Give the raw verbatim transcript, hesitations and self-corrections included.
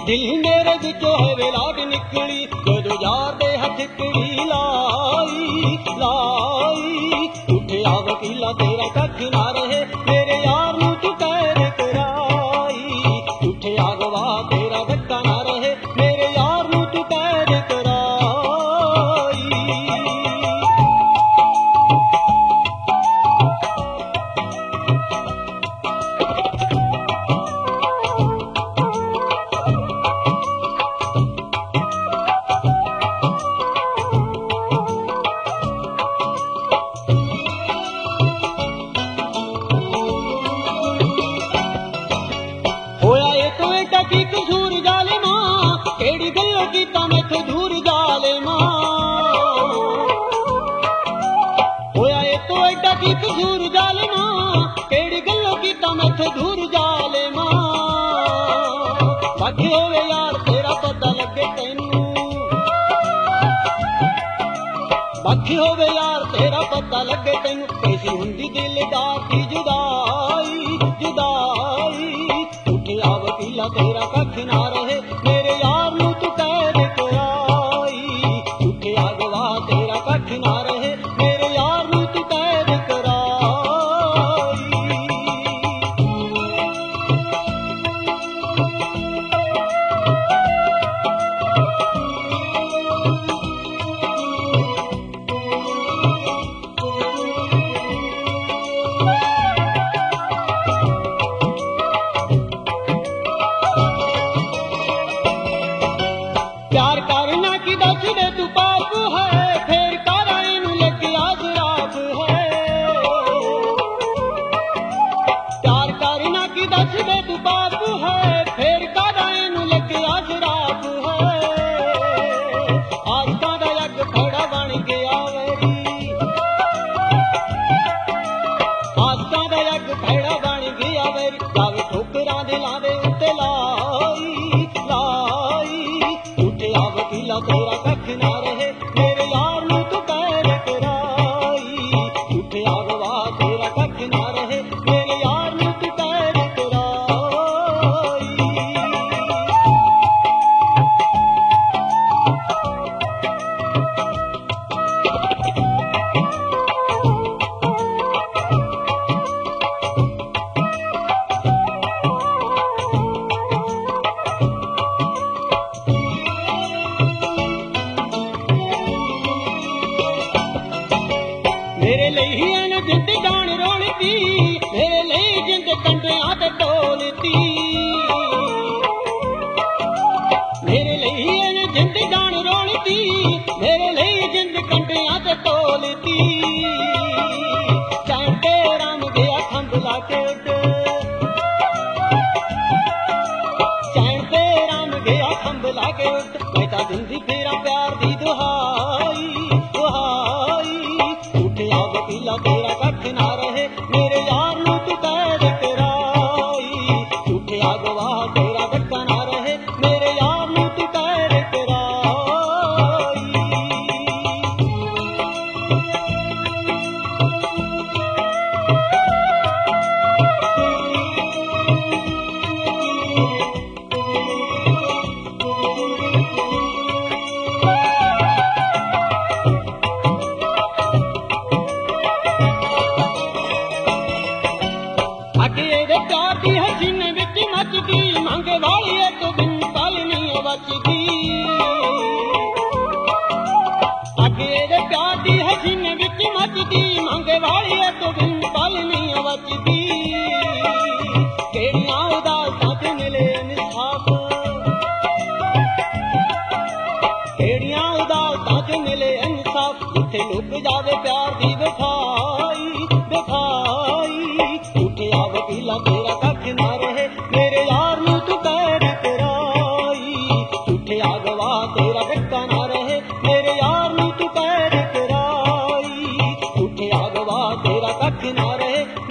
दिल मेरे विचों है विलाट निकली जदों यार दे हथ कड़ी लाई लाई। उठिया वकीला तेरा कख ना रहे मेरे यार नूं तू कैद कराई। उठिया गवाह तेरा धक्का ना रहे मेरे यार नूं तू कैद कराई। की कसूर जालिमा केड़ी गल्लों कीता मैथों दूर जालिमा। होया ए तो एडा की कसूर जालिमा केड़ी गल्लों कीता मैथों दूर जालिमा। बाकी होवे यार तेरा पता लगे तैनू बाकी होवे यार तेरा पता लगे तैनू कैसी हुंदी दिल दी जुदाई जुदाई। उठिया वकीला तेरा कख ना रहे मेरे यार नूं तू कैद कराई। उठिया गवाह तेरा कख ना रहे मेरे यार नूं तू कैद कराई। प्यार करना की दस दे तू पाप है फिर कारा इनू लग्या शराब है। प्यार करना की दस दे तू पाप है फिर कारा इनू लग्या शराब है। आस्था दा अग खड़ा बन गया वैरी आस्था दा अग खड़ा बन गया वैरी। जावे ठोकरां दे लावे उत्ते लाई लाई। उठिया वकीला तेरा कख ना रहे मेरे यार नूं तू कैद कराई। उठिया गवाह तेरा कख ना रहे मेरे यार नूं तू कैद कराई। मेरे लिए न जिंद जान रोलती मेरे लिए जिंद कंडियां ते तोलती। मेरे लिए न जिंद जान रोलती मेरे लिए जिंद कंडियां ते तोलती। चैन ते राम गया खंभला के चैन ते राम गया खंभला के मैं तां दिंदी फिरां प्यार दी दुहाई दुहाई। उठिया वकीला तेरा कख ना रहे मेरे यार नूं तू कैद कराई। उठिया गवाह तेरा धक्का ना रहे मेरे यार नूं तू कैद कराई। अगे दे प्यार दी हसीने विच नचदी मंगे वाली एक दिन पल नहीं बचदी। अगे दे प्यार दी हसीने विच नचदी मंगे वाली एक दिन पल नहीं बचदी। केड़ियां उदासां च मिले इंसाफ केड़ियां उदासां च मिले इंसाफ। जिथे लुक जावे प्यार दी वफाई वफाई। उठिया वकीला तेरा कख ना रहे मेरे यार नूं तू कैद कराई। उठिया गवाह तेरा धक्का ना रहे मेरे यार नूं तू कैद कराई। उठिया गवाह तेरा कख ना रहे